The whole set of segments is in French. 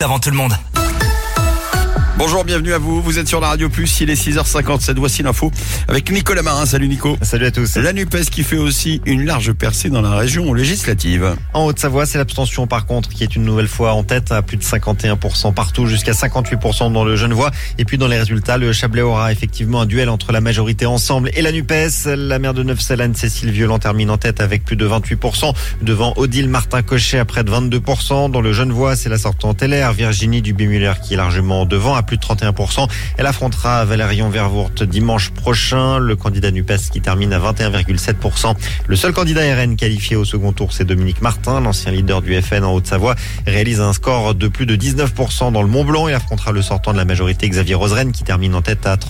avant tout le monde. Bonjour, bienvenue à vous. Vous êtes sur la Radio Plus, il est 6h57. Voici l'info avec Nicolas Marin. Salut Nico. Salut à tous. La NUPES qui fait aussi une large percée dans la région législative. En Haute-Savoie, c'est l'abstention par contre qui est une nouvelle fois en tête à plus de 51% partout, jusqu'à 58% dans le Genevois. Et puis dans les résultats, le Chablais aura effectivement un duel entre la majorité Ensemble et la NUPES. La maire de Neufsel, Anne-Cécile Violent, termine en tête avec plus de 28%, devant Odile Martin-Cochet à près de 22%. Dans le Genevois, c'est la sortante LR, Virginie Dubé-Muller, qui est largement devant à plus de 31%. Elle affrontera Valérian Vervoort dimanche prochain. Le candidat NUPES qui termine à 21,7%. Le seul candidat RN qualifié au second tour, c'est Dominique Martin, l'ancien leader du FN en Haute-Savoie, réalise un score de plus de 19% dans le Mont-Blanc. Il affrontera le sortant de la majorité, Xavier Roseren, qui termine en tête à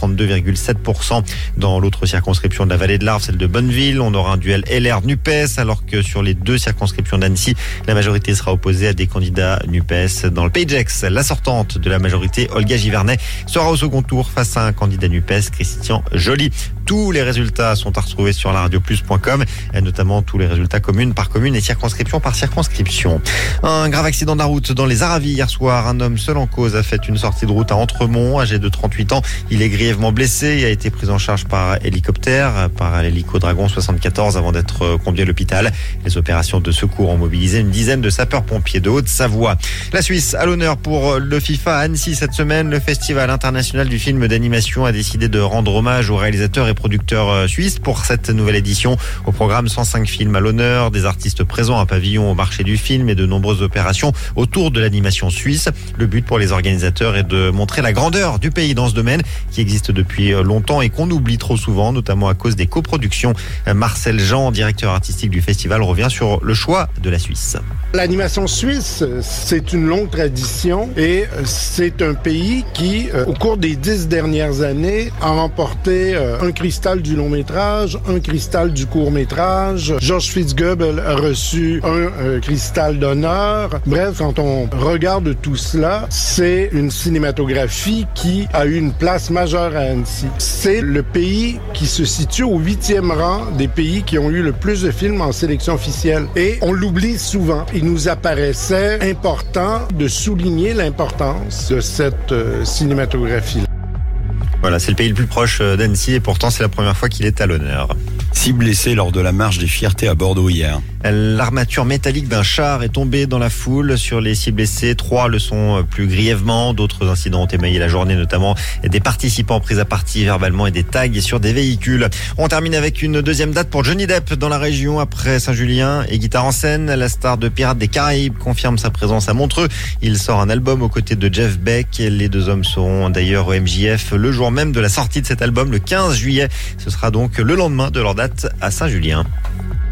32,7%. Dans l'autre circonscription de la vallée de l'Arve, celle de Bonneville, on aura un duel LR-NUPES, alors que sur les deux circonscriptions d'Annecy, la majorité sera opposée à des candidats NUPES. Dans le Pays de Gex, la sortante de la majorité, Olga Givernet, sera au second tour face à un candidat NUPES, Christian Joly. Tous les résultats sont à retrouver sur laradioplus.com, et notamment tous les résultats commune par commune et circonscription par circonscription. Un grave accident de la route dans les Aravis hier soir. Un homme seul en cause a fait une sortie de route à Entremont, âgé de 38 ans. Il est grièvement blessé et a été pris en charge par hélicoptère, par l'hélico Dragon 74 avant d'être conduit à l'hôpital. Les opérations de secours ont mobilisé une dizaine de sapeurs-pompiers de Haute-Savoie. La Suisse à l'honneur pour le FIFA à Annecy cette semaine. Le Festival international du film d'animation a décidé de rendre hommage aux réalisateurs et producteurs suisses pour cette nouvelle édition. Au programme, 105 films à l'honneur, des artistes présents à pavillon au marché du film et de nombreuses opérations autour de l'animation suisse. Le but pour les organisateurs est de montrer la grandeur du pays dans ce domaine qui existe depuis longtemps et qu'on oublie trop souvent, notamment à cause des coproductions. Marcel Jean, directeur artistique du festival, revient sur le choix de la Suisse. L'animation suisse, c'est une longue tradition et c'est un pays qui, au cours des 10 dernières années, a remporté un cristal du long-métrage, un cristal du court-métrage. George Fitzgerald a reçu un cristal d'honneur. Bref, quand on regarde tout cela, c'est une cinématographie qui a eu une place majeure à Annecy. C'est le pays qui se situe au 8e rang des pays qui ont eu le plus de films en sélection officielle. Et on l'oublie souvent. Il nous apparaissait important de souligner l'importance de cette cinématographie-là. Voilà, c'est le pays le plus proche d'Annecy et pourtant c'est la première fois qu'il est à l'honneur. 6 blessés lors de la marche des fiertés à Bordeaux hier. L'armature métallique d'un char est tombée dans la foule. Sur les 6 blessés, 3 le sont plus grièvement. D'autres incidents ont émaillé la journée, notamment des participants pris à partie verbalement et des tags sur des véhicules. On termine avec une deuxième date pour Johnny Depp dans la région après Saint-Julien et Guitare en scène. La star de Pirates des Caraïbes confirme sa présence à Montreux. Il sort un album aux côtés de Jeff Beck. Les deux hommes seront d'ailleurs au MJF le jour même de la sortie de cet album, le 15 juillet. Ce sera donc le lendemain de leur date à Saint-Julien.